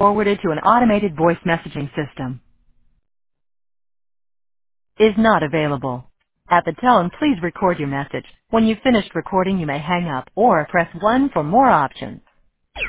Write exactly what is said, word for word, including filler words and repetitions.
forwarded to an automated voice messaging system. Is not available. At the tone, please record your message. When you've finished recording, you may hang up or press one for more options.